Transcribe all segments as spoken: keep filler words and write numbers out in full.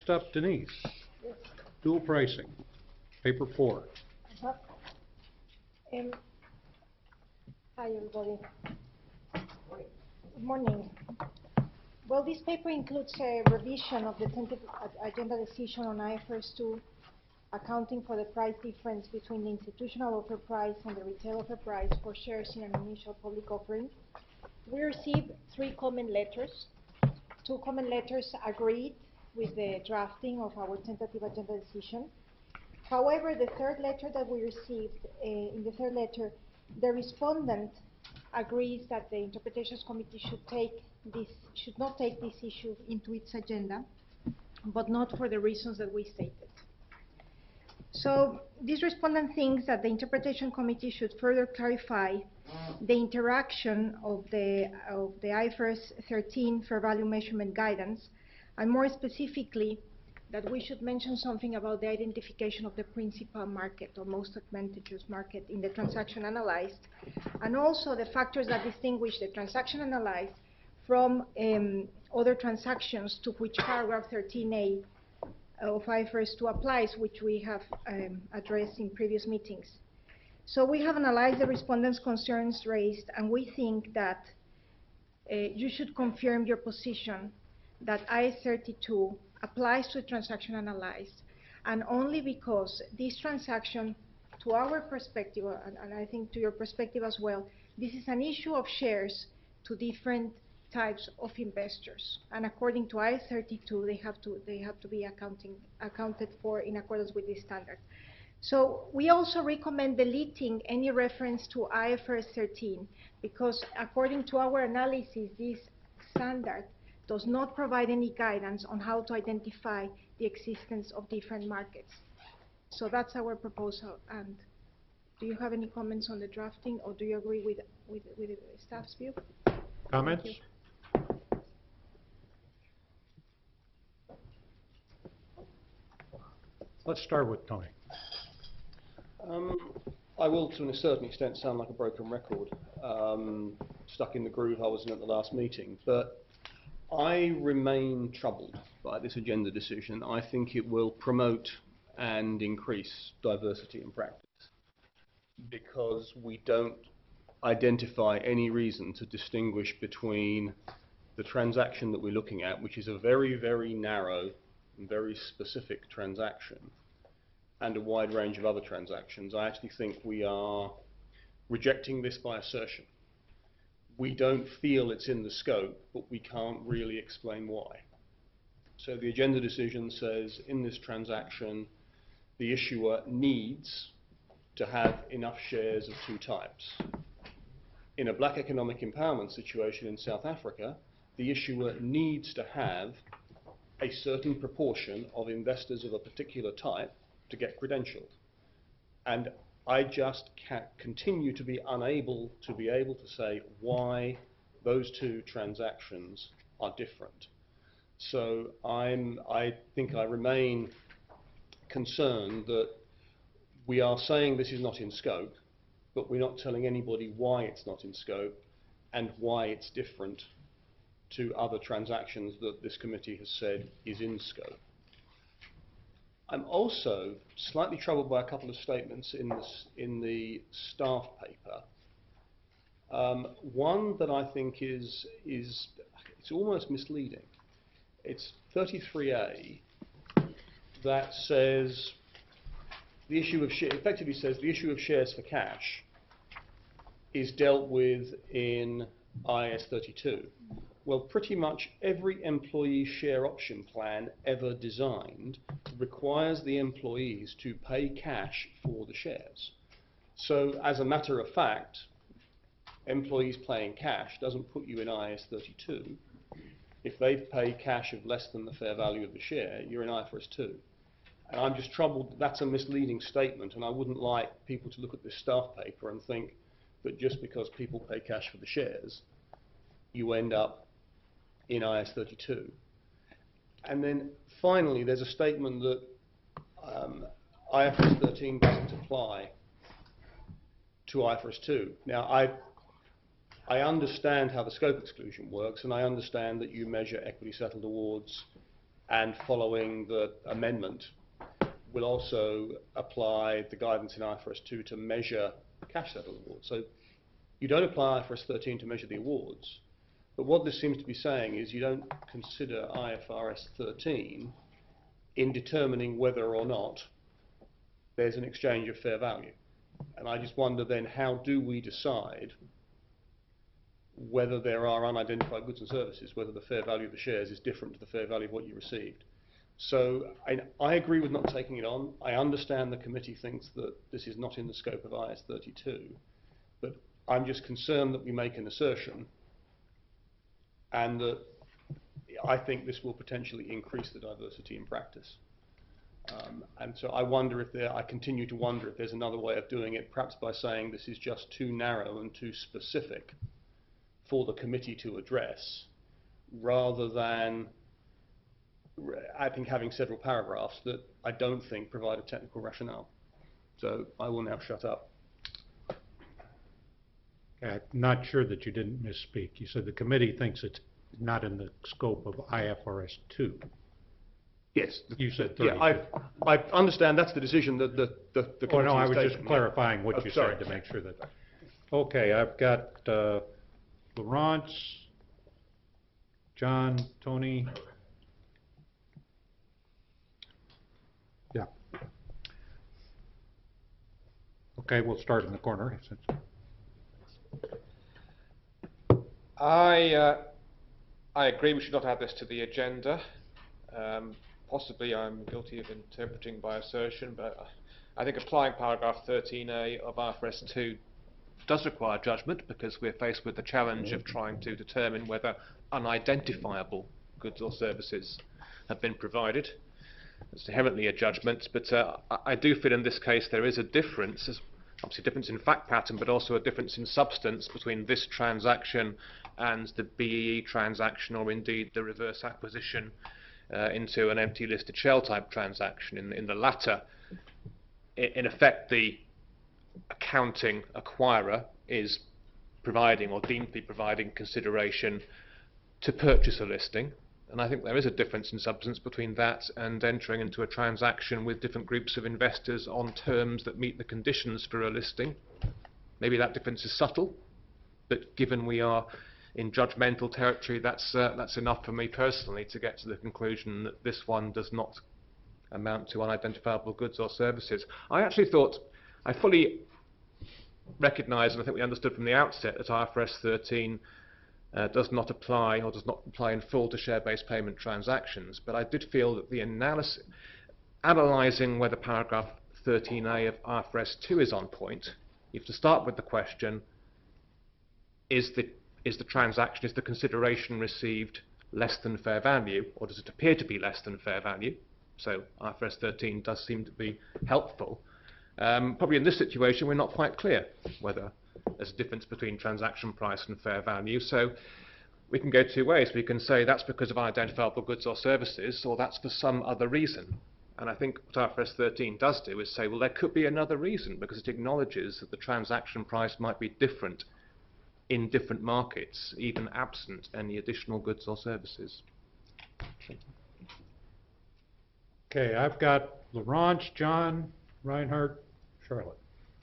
Next up, Denise. Yes. Dual pricing, paper four. Uh-huh. Um, hi, everybody. Good morning. Well, this paper includes a revision of the tentative agenda decision on I F R S two, accounting for the price difference between the institutional offer price and the retail offer price for shares in an initial public offering. We received three comment letters. Two comment letters agreed with the drafting of our tentative agenda decision. However, the third letter that we received, uh, in the third letter, the respondent agrees that the Interpretations Committee should take this, should not take this issue into its agenda, but not for the reasons that we stated. So this respondent thinks that the Interpretation Committee should further clarify the interaction of the, of the I F R S thirteen fair value measurement guidance, and more specifically, that we should mention something about the identification of the principal market or most advantageous market in the transaction analyzed, and also the factors that distinguish the transaction analyzed from um, other transactions to which paragraph thirteen A of I F R S two applies, which we have um, addressed in previous meetings. So we have analyzed the respondents' concerns raised, and we think that uh, you should confirm your position that I S thirty-two applies to a transaction analyzed, and only because this transaction, to our perspective, and, and I think to your perspective as well, this is an issue of shares to different types of investors, and according to I S thirty-two, they have to they have to be accounting accounted for in accordance with this standard. So we also recommend deleting any reference to I F R S thirteen, because according to our analysis, this standard does not provide any guidance on how to identify the existence of different markets. So that's our proposal. And do you have any comments on the drafting, or do you agree with with, with the staff's view? Comments? Let's start with Tony. Um, I will, to a certain extent, sound like a broken record, um, stuck in the groove I was in at the last meeting, but I remain troubled by this agenda decision. I think it will promote and increase diversity in practice because we don't identify any reason to distinguish between the transaction that we're looking at, which is a very, very narrow and very specific transaction, and a wide range of other transactions. I actually think we are rejecting this by assertion. We don't feel it's in the scope, but we can't really explain why. So the agenda decision says in this transaction, the issuer needs to have enough shares of two types. In a black economic empowerment situation in South Africa, the issuer needs to have a certain proportion of investors of a particular type to get credentialed. And I just can't continue to be unable to be able to say why those two transactions are different. So I'm, I think I remain concerned that we are saying this is not in scope, but we're not telling anybody why it's not in scope and why it's different to other transactions that this committee has said is in scope. I'm also slightly troubled by a couple of statements in, this, in the staff paper. Um, one that I think is, is it's almost misleading. It's thirty-three A that says the issue of share, effectively says the issue of shares for cash is dealt with in I S thirty-two. Well, pretty much every employee share option plan ever designed requires the employees to pay cash for the shares. So as a matter of fact, employees paying cash doesn't put you in I S thirty-two. If they've paid cash of less than the fair value of the share, you're in I F R S two. And I'm just troubled that that's a misleading statement, and I wouldn't like people to look at this staff paper and think that just because people pay cash for the shares, you end up in I S thirty-two. And then finally, there's a statement that um, I F R S thirteen doesn't apply to I F R S two. Now, I, I understand how the scope exclusion works, and I understand that you measure equity settled awards and following the amendment, will also apply the guidance in I F R S two to measure cash settled awards. So you don't apply I F R S thirteen to measure the awards, but what this seems to be saying is you don't consider I F R S thirteen in determining whether or not there's an exchange of fair value. And I just wonder then, how do we decide whether there are unidentified goods and services, whether the fair value of the shares is different to the fair value of what you received? So I, I agree with not taking it on. I understand the committee thinks that this is not in the scope of I S thirty-two, but I'm just concerned that we make an assertion and that I think this will potentially increase the diversity in practice. Um, and so I wonder if there, I continue to wonder if there's another way of doing it, perhaps by saying this is just too narrow and too specific for the committee to address, rather than, I think, having several paragraphs that I don't think provide a technical rationale. So I will now shut up. I'm not sure that you didn't misspeak. You said the committee thinks it's not in the scope of I F R S two. Yes. You said Yeah, thirty-two. I, I understand that's the decision that the, the, the Oh, committee no, I is was just taking. clarifying what Oh, you sorry. said to make sure that. Okay, I've got uh, Laurence, John, Tony. Yeah. Okay, we'll start in the corner. Since I uh, I agree we should not add this to the agenda. Um, possibly I'm guilty of interpreting by assertion, but I think applying paragraph thirteen A of I F R S two does require judgment, because we're faced with the challenge of trying to determine whether unidentifiable goods or services have been provided. It's inherently a judgment, but uh, I, I do feel in this case there is a difference, there's obviously a difference in fact pattern, but also a difference in substance between this transaction and the B E E transaction, or indeed the reverse acquisition uh, into an empty listed shell type transaction. In, in the latter, I, in effect, the accounting acquirer is providing, or deemed to be providing, consideration to purchase a listing. And I think there is a difference in substance between that and entering into a transaction with different groups of investors on terms that meet the conditions for a listing. Maybe that difference is subtle, but given we are in judgmental territory, that's, uh, that's enough for me personally to get to the conclusion that this one does not amount to unidentifiable goods or services. I actually thought, I fully recognise, and I think we understood from the outset, that I F R S thirteen Uh, does not apply, or does not apply in full, to share-based payment transactions. But I did feel that the analysis, analysing whether paragraph thirteen A of I F R S two is on point, you have to start with the question: is the is the transaction, is the consideration received less than fair value, or does it appear to be less than fair value? So I F R S thirteen does seem to be helpful. Um, probably in this situation, we're not quite clear whether there's a difference between transaction price and fair value. So we can go two ways. We can say that's because of identifiable goods or services, or that's for some other reason. And I think what I F R S thirteen does do is say, well, there could be another reason, because it acknowledges that the transaction price might be different in different markets, even absent any additional goods or services. Okay, I've got Laurence, John, Reinhardt, Charlotte.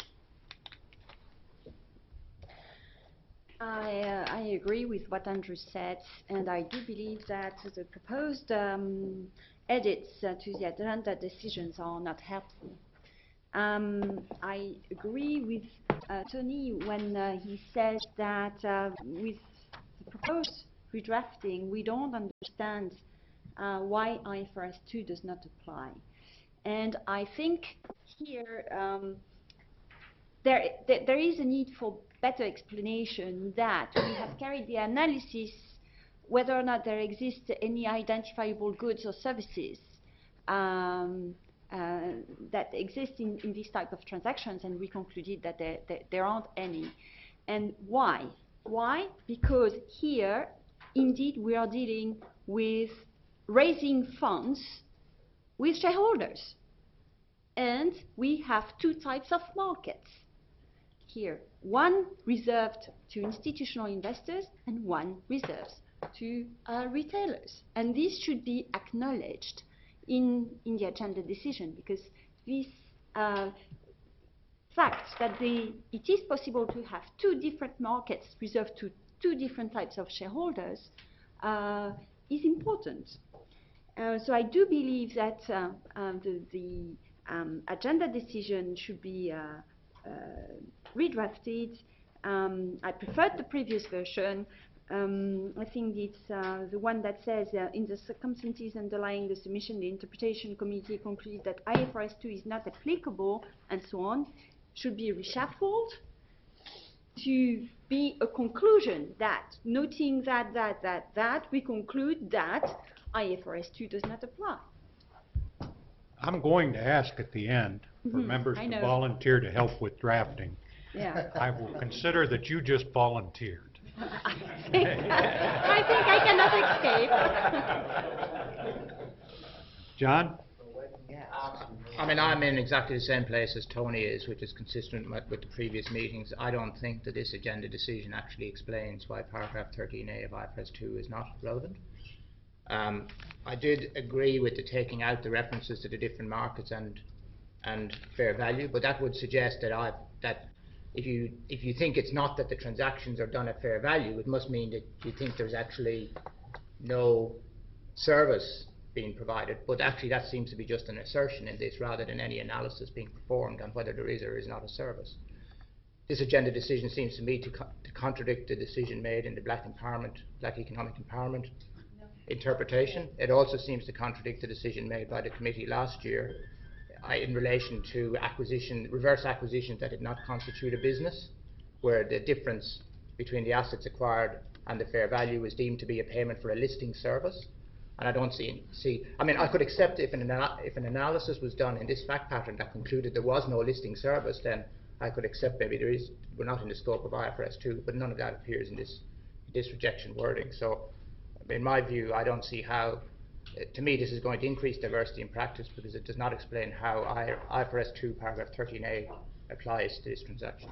I, uh, I agree with what Andrew said, and I do believe that the proposed um, edits uh, to the agenda decisions are not helpful. Um, I agree with uh, Tony when uh, he says that uh, with the proposed redrafting, we don't understand uh, why I F R S two does not apply. And I think here um, there, there, there is a need for better explanation that we have carried the analysis whether or not there exists any identifiable goods or services um, uh, that exist in, in these type of transactions, and we concluded that there, there, there aren't any. And why? Why? Because here, indeed, we are dealing with raising funds with shareholders. And we have two types of markets here. One reserved to institutional investors and one reserved to uh, retailers. And this should be acknowledged in, in the agenda decision, because this uh, fact that the, it is possible to have two different markets reserved to two different types of shareholders uh, is important. Uh, so I do believe that uh, um, the, the um, agenda decision should be uh, uh, redrafted. Um, I preferred the previous version. Um, I think it's uh, the one that says, uh, in the circumstances underlying the submission, the interpretation committee concluded that I F R S two is not applicable, and so on, should be reshuffled to be a conclusion that, noting that, that, that, that, we conclude that I F R S two does not apply. I'm going to ask at the end for Mhm, members I to know. volunteer to help with drafting. Yeah. I will consider that you just volunteered. I think I think I cannot escape. John? I mean, I'm in exactly the same place as Tony is, which is consistent with, with the previous meetings. I don't think that this agenda decision actually explains why paragraph thirteen A of I F R S two is not relevant. Um, I did agree with the taking out the references to the different markets and and fair value, but that would suggest that I that if you if you think it's not that the transactions are done at fair value, it must mean that you think there's actually no service being provided. But actually, that seems to be just an assertion in this, rather than any analysis being performed on whether there is or is not a service. This agenda decision seems to me to, co to contradict the decision made in the Black Empowerment, Black Economic Empowerment interpretation. It also seems to contradict the decision made by the committee last year uh, in relation to acquisition, reverse acquisitions that did not constitute a business, where the difference between the assets acquired and the fair value is deemed to be a payment for a listing service. And I don't see, see I mean, I could accept if an, if an analysis was done in this fact pattern that concluded there was no listing service, then I could accept maybe there is, we're not in the scope of I F R S two, but none of that appears in this, this rejection wording. So, in my view, I don't see how, uh, to me, this is going to increase diversity in practice, because it does not explain how I F R S two paragraph thirteen A applies to this transaction.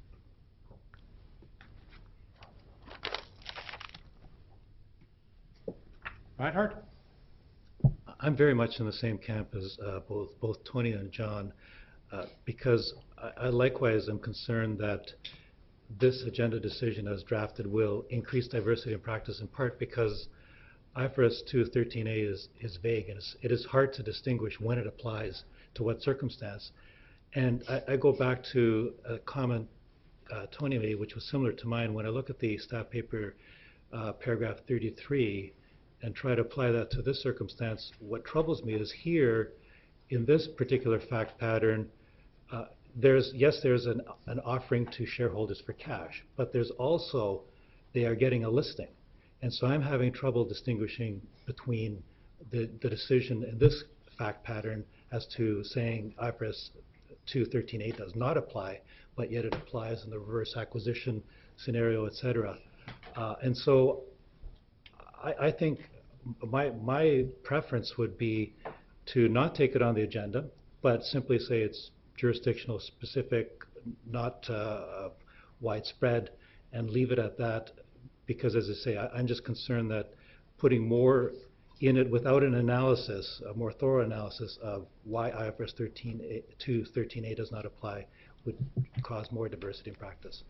Reinhardt? I'm very much in the same camp as uh, both both Tony and John, uh, because I, I likewise am concerned that this agenda decision as drafted will increase diversity in practice, in part because I F R S two thirteen A is, is vague, and it's, it is hard to distinguish when it applies to what circumstance. And I, I go back to a comment uh, Tony made, which was similar to mine. When I look at the staff paper uh, paragraph thirty-three and try to apply that to this circumstance, what troubles me is here, in this particular fact pattern, uh, there's, yes, there's an, an offering to shareholders for cash, but there's also, they are getting a listing. And so I'm having trouble distinguishing between the, the decision in this fact pattern as to saying I F R S two thirteen A does not apply, but yet it applies in the reverse acquisition scenario, et cetera. Uh, and so I, I think my, my preference would be to not take it on the agenda, but simply say it's jurisdictional specific, not uh, widespread, and leave it at that. Because, as I say, I, I'm just concerned that putting more in it without an analysis, a more thorough analysis of why I F R S two thirteen A does not apply, would cause more diversity in practice.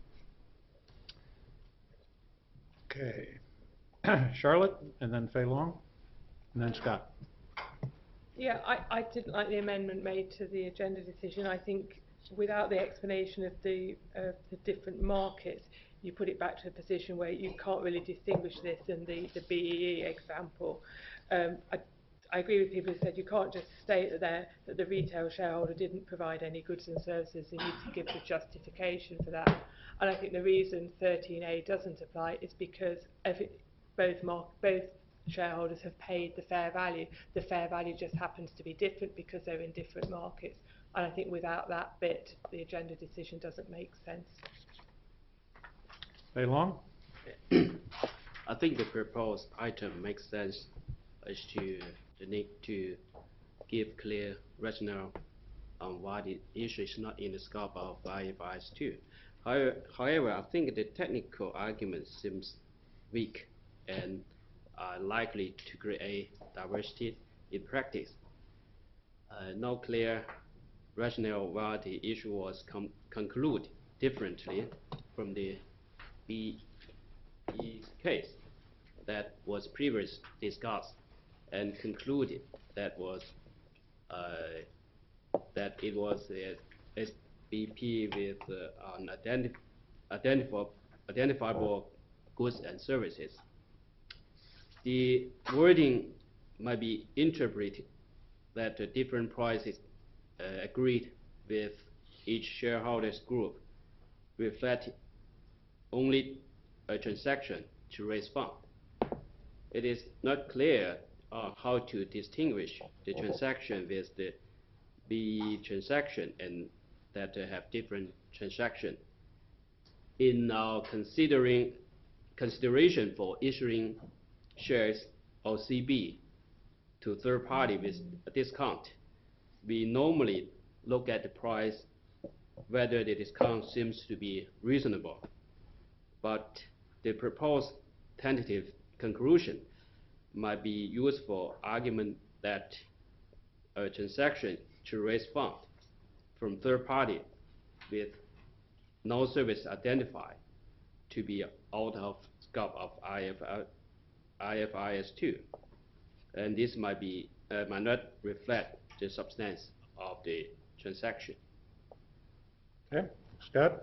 Okay. Charlotte, and then Fei Long, and then Scott. Yeah, I, I didn't like the amendment made to the agenda decision. I think without the explanation of the, uh, the different markets, you put it back to a position where you can't really distinguish this in the, the B E E example. Um, I, I agree with people who said you can't just state that, there, that the retail shareholder didn't provide any goods and services. You need to give the justification for that. And I think the reason thirteen A doesn't apply is because every, both, mark, both shareholders have paid the fair value. The fair value just happens to be different because they're in different markets. And I think without that bit, the agenda decision doesn't make sense. Fei Long? I think the proposed item makes sense as to the need to give clear rationale on why the issue is not in the scope of I F R S two. However, however, I think the technical argument seems weak and are likely to create diversity in practice. Uh, no clear rationale why the issue was com concluded differently from the B E case that was previously discussed and concluded that was uh, that it was a S B P with uh, an identi identifiable, identifiable goods and services. The wording might be interpreted that the different prices uh, agreed with each shareholders group reflect only a transaction to raise funds. It is not clear uh, how to distinguish the transaction with the B transaction and that uh, have different transaction. In our considering consideration for issuing shares or C B to third party with a discount, we normally look at the price, whether the discount seems to be reasonable. But the proposed tentative conclusion might be used for argument that a transaction to raise funds from third party with no service identified to be out of scope of I F R S two, and this might be uh, might not reflect the substance of the transaction. Okay, Scott?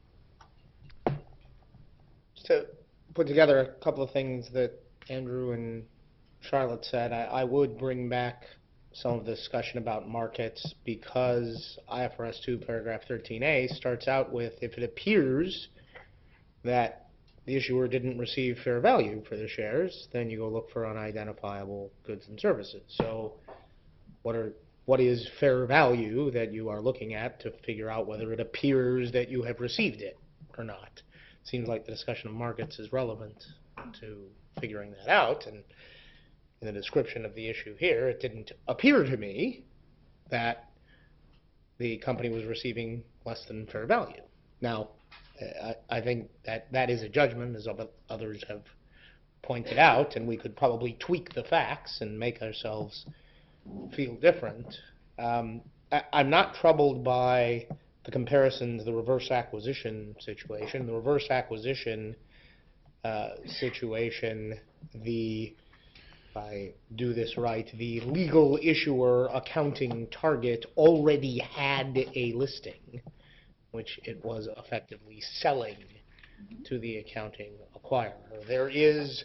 Just to put together a couple of things that Andrew and Charlotte said, I, I would bring back some of the discussion about markets, because I F R S two paragraph thirteen A starts out with, if it appears that the issuer didn't receive fair value for the shares, then you go look for unidentifiable goods and services. So what are what is fair value that you are looking at to figure out whether it appears that you have received it or not? Seems like the discussion of markets is relevant to figuring that out, and in the description of the issue here, it didn't appear to me that the company was receiving less than fair value. Now, I, I think that that is a judgment, as others have pointed out, and we could probably tweak the facts and make ourselves feel different. Um, I, I'm not troubled by the comparison to the reverse acquisition situation. The reverse acquisition uh, situation, the if I do this right, the legal issuer accounting target already had a listing, which it was effectively selling to the accounting acquirer. There is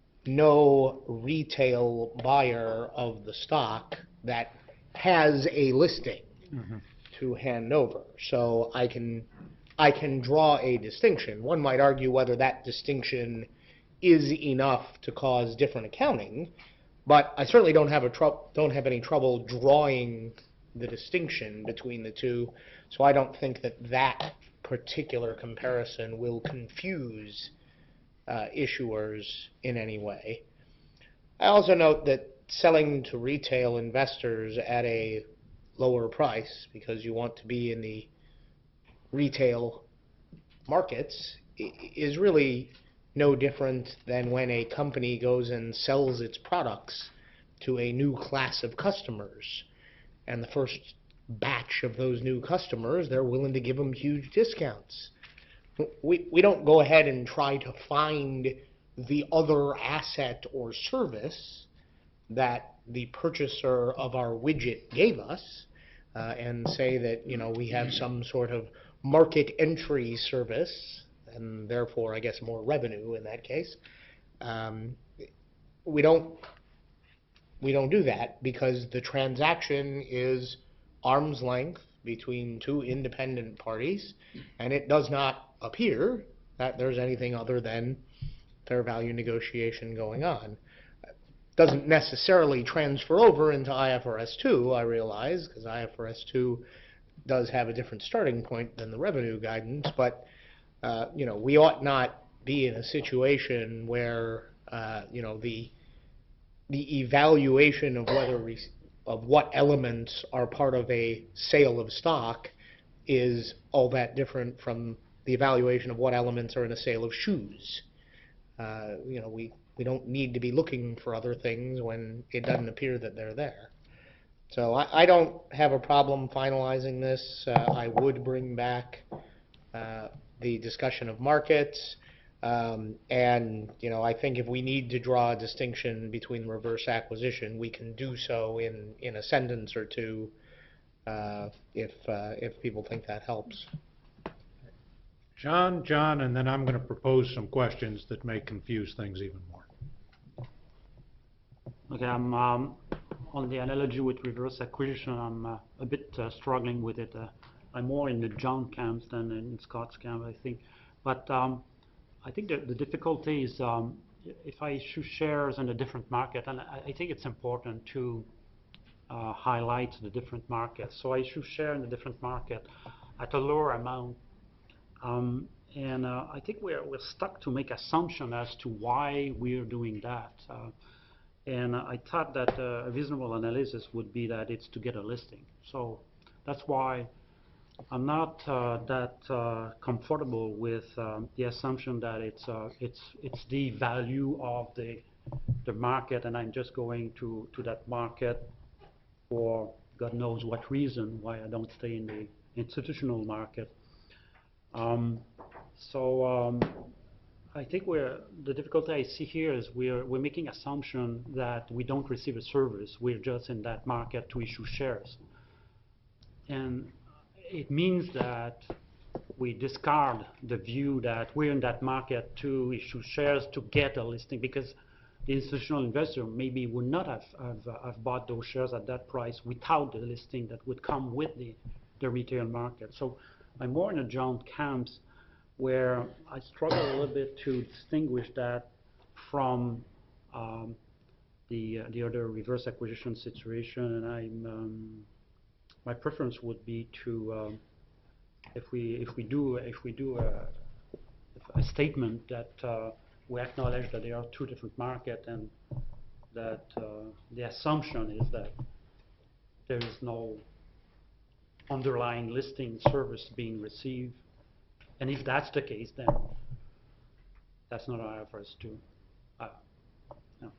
no retail buyer of the stock that has a listing mm-hmm. to hand over. So I can, I can draw a distinction. One might argue whether that distinction is enough to cause different accounting, but I certainly don't have a tr- don't have any trouble drawing the distinction between the two. So I don't think that that particular comparison will confuse uh, issuers in any way. I also note that selling to retail investors at a lower price because you want to be in the retail markets is really no different than when a company goes and sells its products to a new class of customers. And the first batch of those new customers, they're willing to give them huge discounts. We, we don't go ahead and try to find the other asset or service that the purchaser of our widget gave us uh, and say that, you know, we have some sort of market entry service and therefore, I guess, more revenue in that case. Um, we don't we don't do that because the transaction is arm's length between two independent parties, and it does not appear that there's anything other than fair value negotiation going on. Doesn't necessarily transfer over into I F R S two, I realize, because I F R S two does have a different starting point than the revenue guidance, but uh, you know, we ought not be in a situation where uh, you know, the the evaluation of whether we, of what elements are part of a sale of stock is all that different from the evaluation of what elements are in a sale of shoes. Uh, you know, we we don't need to be looking for other things when it doesn't appear that they're there. So I, I don't have a problem finalizing this. Uh, I would bring back uh, the discussion of markets. Um, and, you know, I think if we need to draw a distinction between reverse acquisition, we can do so in, in a sentence or two uh, if, uh, if people think that helps. John, John, and then I'm going to propose some questions that may confuse things even more. Okay, I'm um, on the analogy with reverse acquisition. I'm uh, a bit uh, struggling with it. Uh, I'm more in the John camps than in Scott's camp, I think. But um, I think that the difficulty is um, if I issue shares in a different market, and I, I think it's important to uh, highlight the different markets. So I issue share in a different market at a lower amount. Um, and uh, I think we're, we're stuck to make assumption as to why we're doing that. Uh, and uh, I thought that uh, a reasonable analysis would be that it's to get a listing. So that's why I'm not uh, that uh, comfortable with um, the assumption that it's uh, it's it's the value of the the market, and I'm just going to to that market for God knows what reason why I don't stay in the institutional market. Um, so um, I think we're the difficulty I see here is we're we're making assumption that we don't receive a service. We're just in that market to issue shares, and it means that we discard the view that we're in that market to issue shares to get a listing, because the institutional investor maybe would not have, have, uh, have bought those shares at that price without the listing that would come with the, the retail market. So I'm more in a John camps where I struggle a little bit to distinguish that from um, the, uh, the other reverse acquisition situation, and I'm um, my preference would be to, um, if we if we do if we do a, a statement that uh, we acknowledge that there are two different markets, and that uh, the assumption is that there is no underlying listing service being received, and if that's the case, then that's not I F R S two. Uh, no.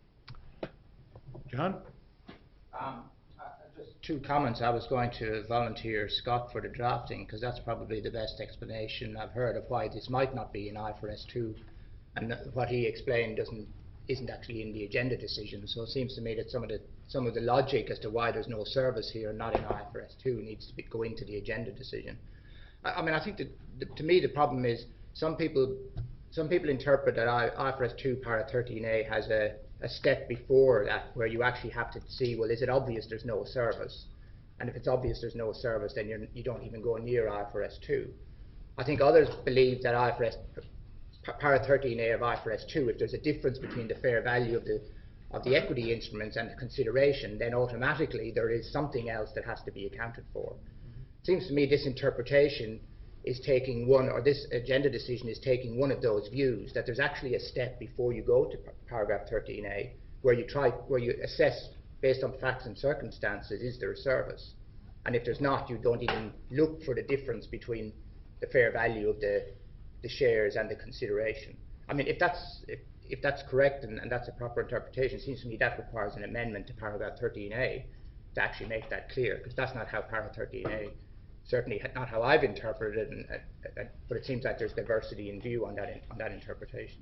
John? Um, Just two comments. I was going to volunteer Scott for the drafting, because that's probably the best explanation I've heard of why this might not be in I F R S two, and what he explained doesn't isn't actually in the agenda decision. So it seems to me that some of the some of the logic as to why there's no service here, not in I F R S two, needs to be, go into the agenda decision. I, I mean, I think that the, to me the problem is some people some people interpret that I, IFRS two para thirteen A has a a step before that where you actually have to see, well, is it obvious there's no service? And if it's obvious there's no service, then you're, you don't even go near I F R S two. I think others believe that I F R S, para thirteen A of I F R S two, if there's a difference between the fair value of the of the equity instruments and the consideration, then automatically there is something else that has to be accounted for. It seems to me this interpretation is taking one, or this agenda decision is taking one of those views, that there's actually a step before you go to paragraph thirteen A, where you try, where you assess based on facts and circumstances, is there a service? And if there's not, you don't even look for the difference between the fair value of the, the shares and the consideration. I mean, if that's, if, if that's correct and, and that's a proper interpretation, it seems to me that requires an amendment to paragraph thirteen A to actually make that clear, because that's not how paragraph thirteen A, certainly not how I've interpreted it, and, uh, uh, but it seems like there's diversity in view on that, in, on that interpretation.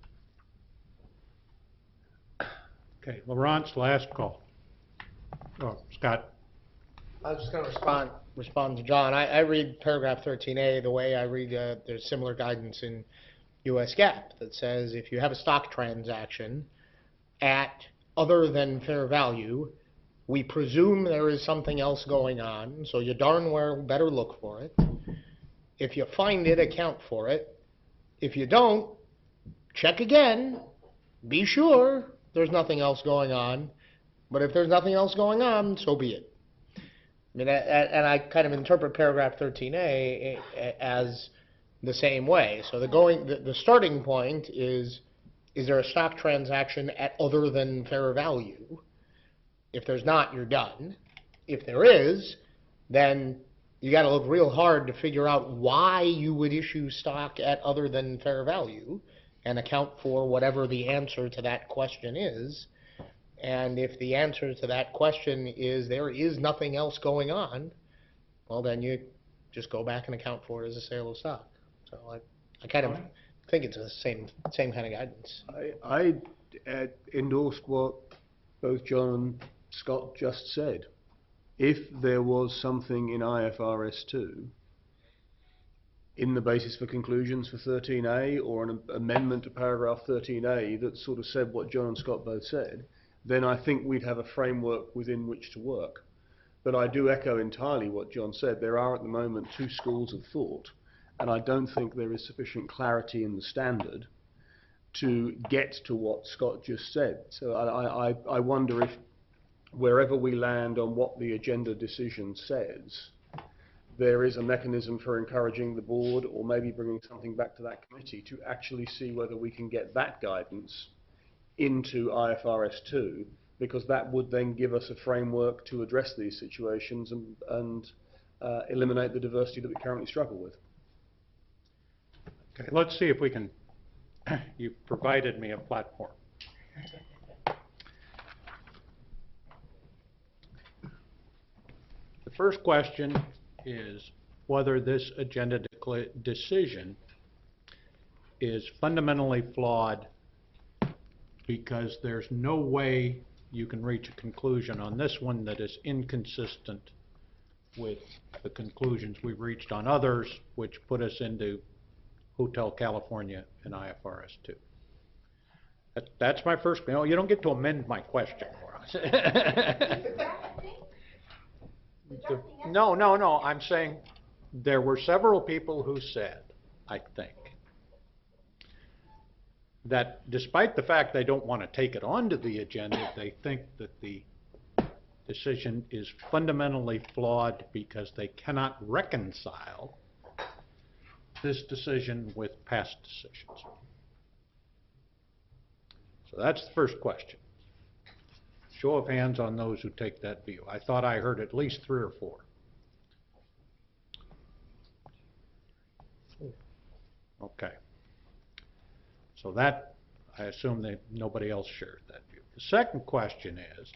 Okay, Laurent's last call. Oh, Scott. I was just going to respond respond to John. I, I read paragraph thirteen A the way I read uh, there's similar guidance in U S GAAP that says if you have a stock transaction at other than fair value, we presume there is something else going on, so you darn well better look for it. If you find it, account for it. If you don't, check again. Be sure there's nothing else going on. But if there's nothing else going on, so be it. I mean, and I kind of interpret paragraph thirteen A as the same way. So the going, the, the starting point is, is there a stock transaction at other than fair value? If there's not, you're done. If there is, then you got to look real hard to figure out why you would issue stock at other than fair value. and account for whatever the answer to that question is. And if the answer to that question is there is nothing else going on, well, then you just go back and account for it as a sale of stock. So I, I kind of think it's the same, same kind of guidance. I, I uh, endorse what both John and Scott just said. If there was something in I F R S two in the basis for conclusions for thirteen A or an amendment to paragraph thirteen A that sort of said what John and Scott both said, then I think we'd have a framework within which to work. But I do echo entirely what John said. There are at the moment two schools of thought, and I don't think there is sufficient clarity in the standard to get to what Scott just said. So I, I, I wonder if wherever we land on what the agenda decision says, there is a mechanism for encouraging the board, or maybe bringing something back to that committee, to actually see whether we can get that guidance into I F R S two, because that would then give us a framework to address these situations and, and uh, eliminate the diversity that we currently struggle with. Okay, let's see if we can, you've provided me a platform. The first question is whether this agenda decision is fundamentally flawed because there's no way you can reach a conclusion on this one that is inconsistent with the conclusions we've reached on others, which put us into Hotel California and I F R S two. That, that's my first, you know, you don't get to amend my question for us. The, no, no, no, I'm saying there were several people who said, I think, that despite the fact they don't want to take it onto the agenda, they think that the decision is fundamentally flawed because they cannot reconcile this decision with past decisions. So that's the first question. Show of hands on those who take that view. I thought I heard at least three or four. Okay. So that, I assume that nobody else shares that view. The second question is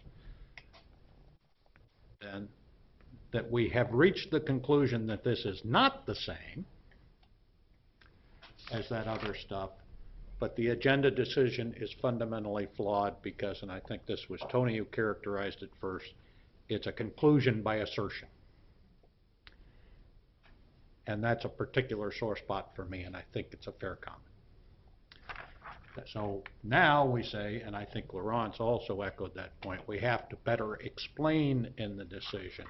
then that we have reached the conclusion that this is not the same as that other stuff, but the agenda decision is fundamentally flawed because, and I think this was Tony who characterized it first, it's a conclusion by assertion. And that's a particular sore spot for me, and I think it's a fair comment. So now we say, and I think Laurence also echoed that point, we have to better explain in the decision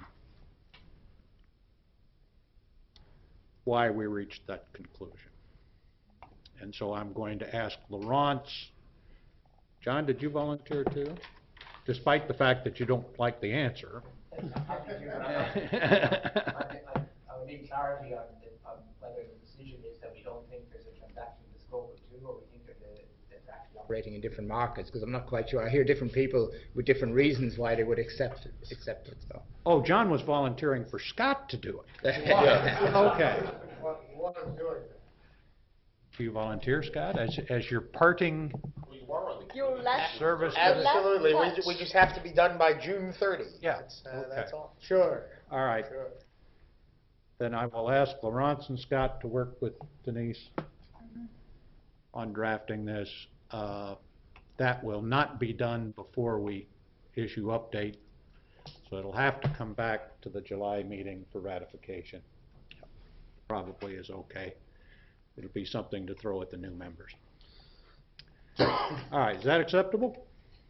why we reached that conclusion. And so I'm going to ask Laurence. John, did you volunteer too? Despite the fact that you don't like the answer. I would need clarity on, the, on whether the decision is that we don't think there's a transaction in the scope of two, or we think that the, it's actually operating in different markets, because I'm not quite sure. I hear different people with different reasons why they would accept it. Accept it so. Oh, John was volunteering for Scott to do it. Yeah. Okay. What, what I'm doing. Do you volunteer, Scott, as, as your parting Your last service? Absolutely. Last We, touch. we just have to be done by June thirtieth. Yeah. That's, uh, Okay. that's all. Sure. All right. Sure. Then I will ask Laurence and Scott to work with Denise Mm-hmm. on drafting this. Uh, that will not be done before we issue update, so it'll have to come back to the July meeting for ratification. Probably is okay. It'll be something to throw at the new members. All right, is that acceptable?